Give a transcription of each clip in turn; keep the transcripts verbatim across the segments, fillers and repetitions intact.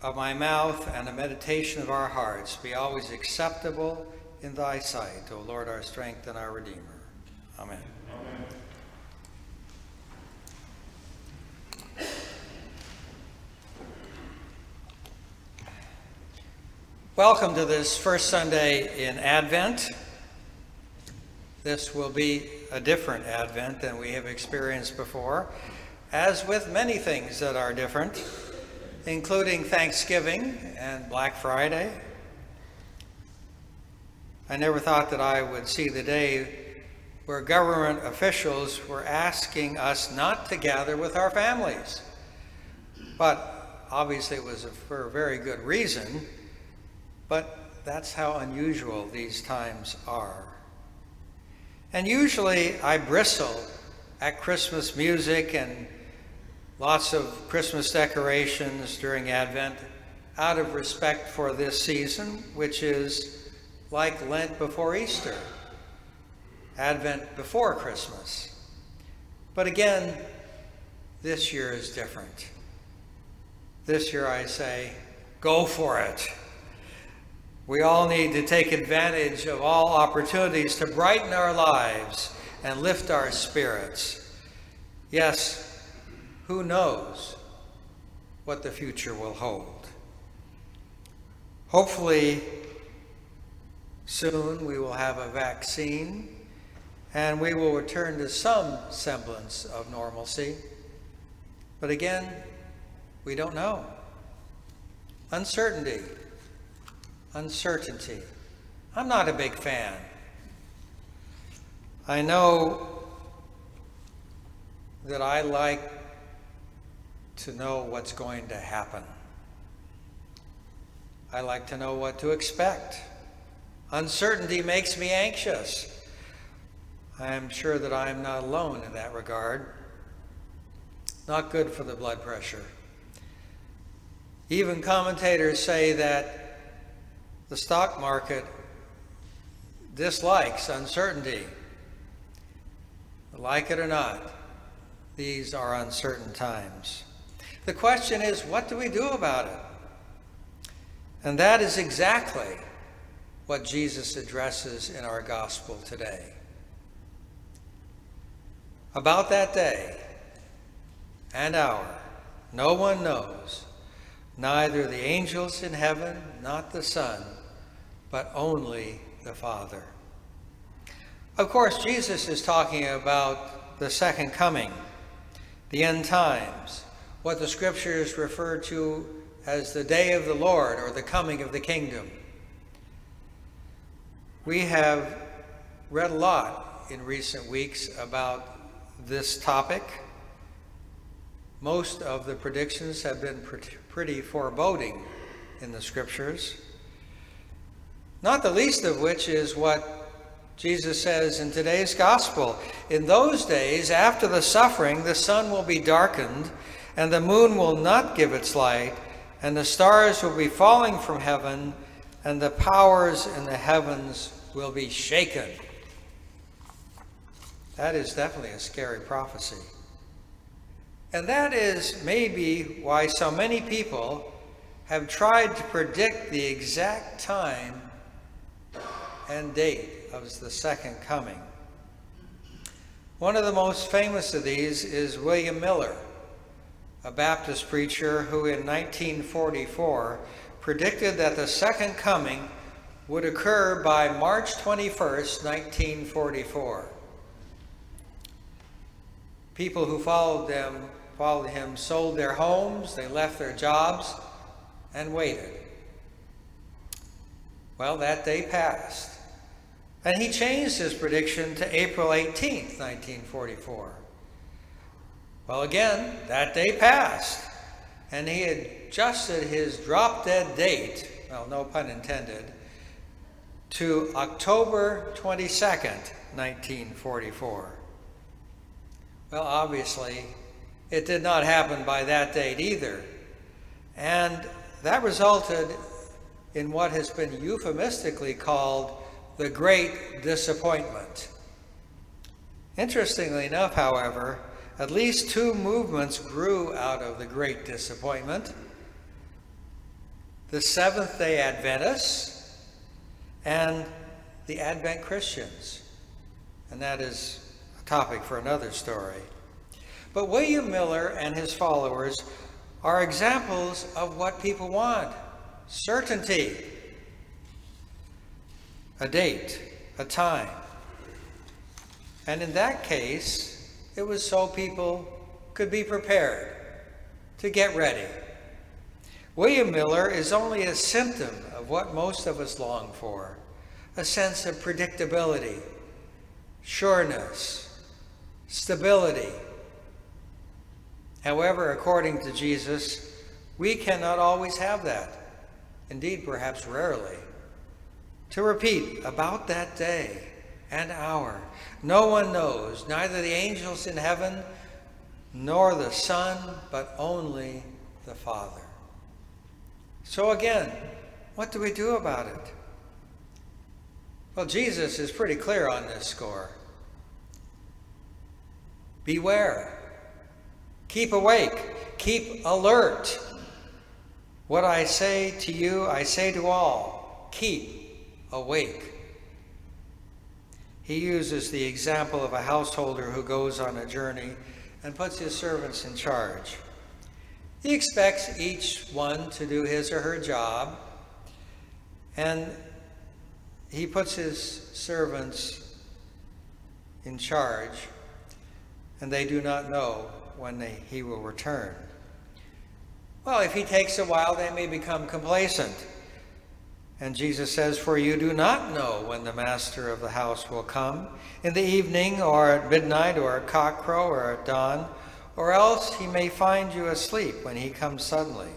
of my mouth and the meditation of our hearts be always acceptable in thy sight, O Lord, our strength and our Redeemer. Amen. Amen. Welcome to this first Sunday in Advent. This will be a different Advent than we have experienced before, as with many things that are different, including Thanksgiving and Black Friday. I never thought that I would see the day where government officials were asking us not to gather with our families. But obviously it was for a very good reason, but that's how unusual these times are. And usually I bristle at Christmas music and lots of Christmas decorations during Advent out of respect for this season, which is like Lent before Easter, Advent before Christmas. But again, this year is different. This year I say, go for it. We all need to take advantage of all opportunities to brighten our lives and lift our spirits. Yes, who knows what the future will hold? Hopefully, soon we will have a vaccine and we will return to some semblance of normalcy. But again, we don't know. Uncertainty. Uncertainty. I'm not a big fan. I know that I like to know what's going to happen. I like to know what to expect. Uncertainty makes me anxious. I am sure that I am not alone in that regard. Not good for the blood pressure. Even commentators say that the stock market dislikes uncertainty. Like it or not, these are uncertain times. The question is, what do we do about it? And that is exactly what Jesus addresses in our gospel today. About that day and hour, no one knows, neither the angels in heaven, not the Son, but only the Father. Of course, Jesus is talking about the second coming, the end times, what the scriptures refer to as the day of the Lord or the coming of the kingdom. We have read a lot in recent weeks about this topic. Most of the predictions have been pretty foreboding in the scriptures. Not the least of which is what Jesus says in today's gospel. In those days, after the suffering, the sun will be darkened, and the moon will not give its light, and the stars will be falling from heaven, and the powers in the heavens will be shaken. That is definitely a scary prophecy. And that is maybe why so many people have tried to predict the exact time and date of the second coming. One of the most famous of these is William Miller, a Baptist preacher who in nineteen forty-four predicted that the second coming would occur by March twenty-first, nineteen forty-four. People who followed them, followed him, sold their homes, they left their jobs, and waited. Well, that day passed. And he changed his prediction to April eighteenth, nineteen forty-four. Well, again, that day passed. And he adjusted his drop-dead date, well, no pun intended, to October twenty-second, nineteen forty-four. Well, obviously, it did not happen by that date either. And that resulted in what has been euphemistically called the Great Disappointment. Interestingly enough, however, at least two movements grew out of the Great Disappointment. the Seventh-day Adventists, and the Advent Christians. And that is a topic for another story. But William Miller and his followers are examples of what people want: certainty, a date, a time. And in that case, it was so people could be prepared to get ready. William Miller is only a symptom of what most of us long for: a sense of predictability, sureness, stability. However, according to Jesus, we cannot always have that. Indeed, perhaps rarely. To repeat, about that day and hour, no one knows, neither the angels in heaven nor the Son, but only the Father. So again, what do we do about it? Well, Jesus is pretty clear on this score. Beware. Keep awake. Keep alert. What I say to you, I say to all. Keep awake. He uses the example of a householder who goes on a journey and puts his servants in charge. He expects each one to do his or her job, and he puts his servants in charge, and they do not know when they, he will return. Well, if he takes a while, they may become complacent. And Jesus says, "For you do not know when the master of the house will come, in the evening, or at midnight, or at cockcrow, or at dawn, or else he may find you asleep when he comes suddenly."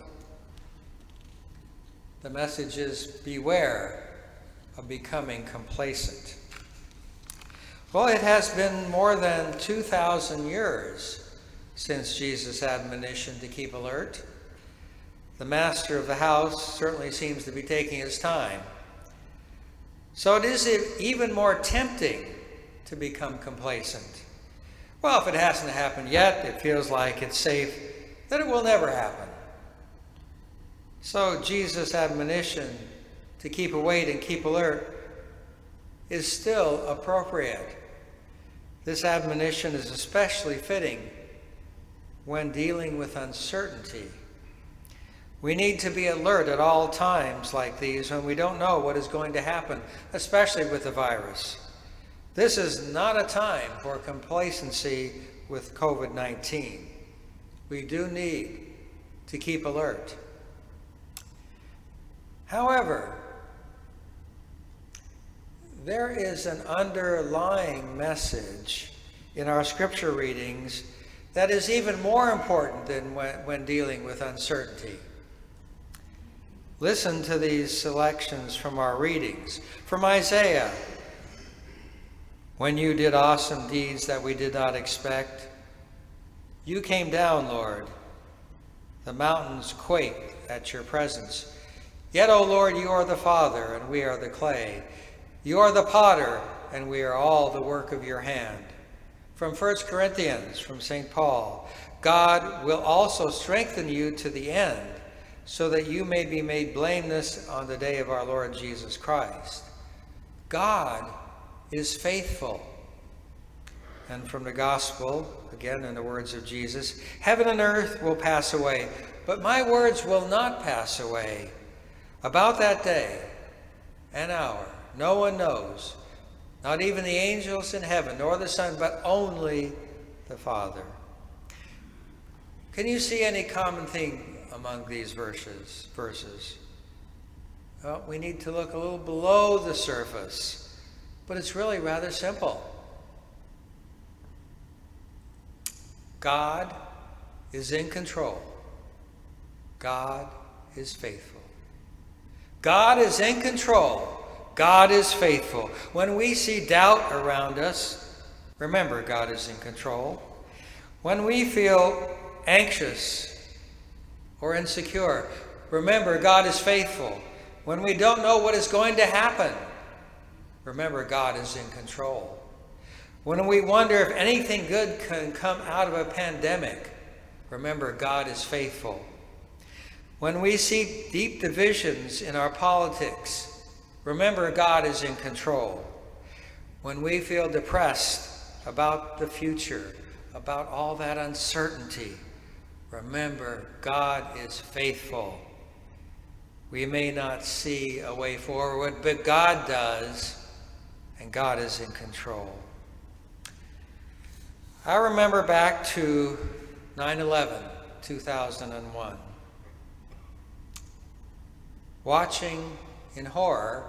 The message is beware of becoming complacent. Well, it has been more than two thousand years since Jesus' admonition to keep alert. The master of the house certainly seems to be taking his time. So it is even more tempting to become complacent. Well, if it hasn't happened yet, it feels like it's safe that it will never happen. So Jesus' admonition to keep awake and keep alert is still appropriate. This admonition is especially fitting when dealing with uncertainty. We need to be alert at all times like these when we don't know what is going to happen, especially with the virus. This is not a time for complacency with COVID nineteen. We do need to keep alert. However, there is an underlying message in our scripture readings that is even more important than when, when dealing with uncertainty. Listen to these selections from our readings. From Isaiah: "When you did awesome deeds that we did not expect, you came down, Lord. The mountains quaked at your presence. Yet, O Lord, you are the Father, and we are the clay. You are the potter, and we are all the work of your hand." From First Corinthians, from Saint Paul: "God will also strengthen you to the end, so that you may be made blameless on the day of our Lord Jesus Christ." God is faithful. And from the Gospel, again in the words of Jesus: "Heaven and earth will pass away, but my words will not pass away. About that day and hour, no one knows, not even the angels in heaven, nor the Son, but only the Father." Can you see any common theme among these verses? verses? Well, we need to look a little below the surface, but it's really rather simple. God is in control. God is faithful. God is in control. God is faithful. When we see doubt around us, remember God is in control. When we feel anxious or insecure, remember God is faithful. When we don't know what is going to happen, remember God is in control. When we wonder if anything good can come out of a pandemic, remember God is faithful. When we see deep divisions in our politics, remember God is in control. When we feel depressed about the future, about all that uncertainty, remember God is faithful. We may not see a way forward, but God does, and God is in control. I remember back to nine eleven, two thousand one, watching in horror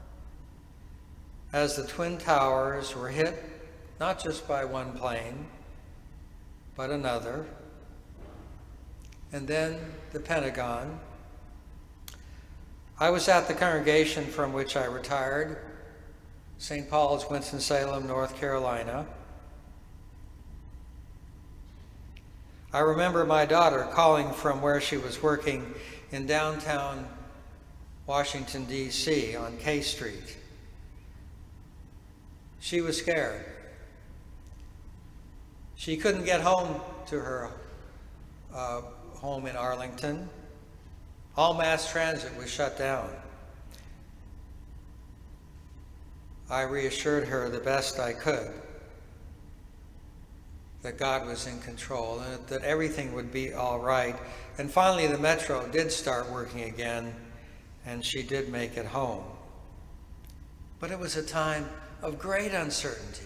as the Twin Towers were hit, not just by one plane, but another, and then the Pentagon. I was at the congregation from which I retired, Saint Paul's, Winston-Salem, North Carolina. I remember my daughter calling from where she was working in downtown Washington, D C on K Street. She was scared. She couldn't get home to her uh, home in Arlington. All mass transit was shut down. I reassured her the best I could that God was in control and that everything would be all right. And finally the metro did start working again, and she did make it home. But it was a time of great uncertainty.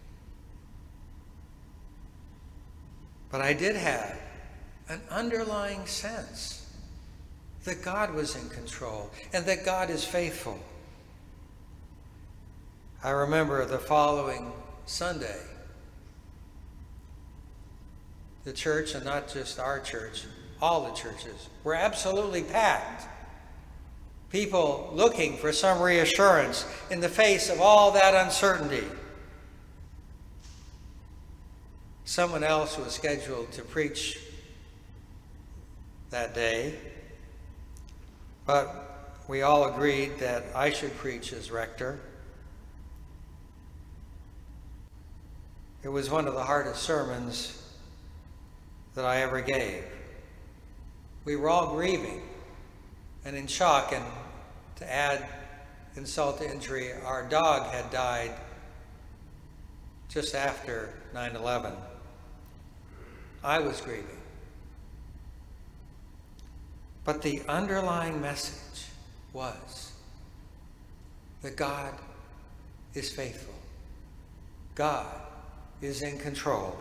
But I did have an underlying sense that God was in control and that God is faithful. I remember the following Sunday, the church, and not just our church, all the churches, were absolutely packed. People looking for some reassurance in the face of all that uncertainty. Someone else was scheduled to preach that day, but we all agreed that I should preach as rector. It was one of the hardest sermons that I ever gave. We were all grieving and in shock, and to add insult to injury, our dog had died just after nine eleven. I was grieving. But the underlying message was that God is faithful. God is in control.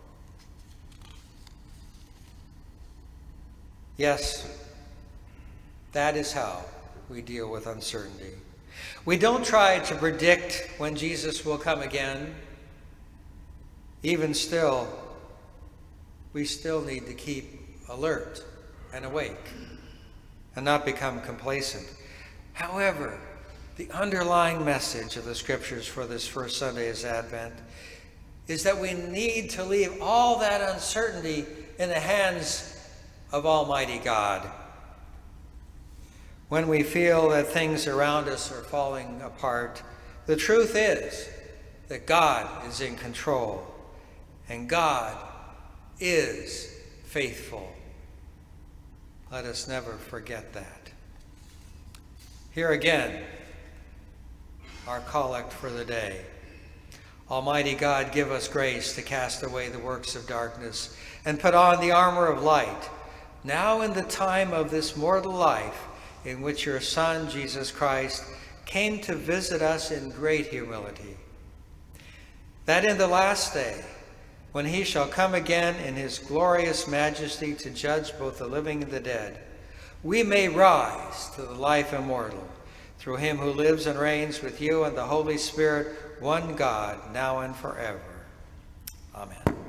Yes, that is how we deal with uncertainty. We don't try to predict when Jesus will come again. Even still, we still need to keep alert and awake and not become complacent. However, the underlying message of the scriptures for this first Sunday of Advent is that we need to leave all that uncertainty in the hands of Almighty God. When we feel that things around us are falling apart, the truth is that God is in control, and God is faithful. Let us never forget that. Here again, our collect for the day. Almighty God, give us grace to cast away the works of darkness and put on the armor of light, now in the time of this mortal life in which your Son, Jesus Christ, came to visit us in great humility, that in the last day, when he shall come again in his glorious majesty to judge both the living and the dead, we may rise to the life immortal, through him who lives and reigns with you and the Holy Spirit, one God, now and forever. Amen.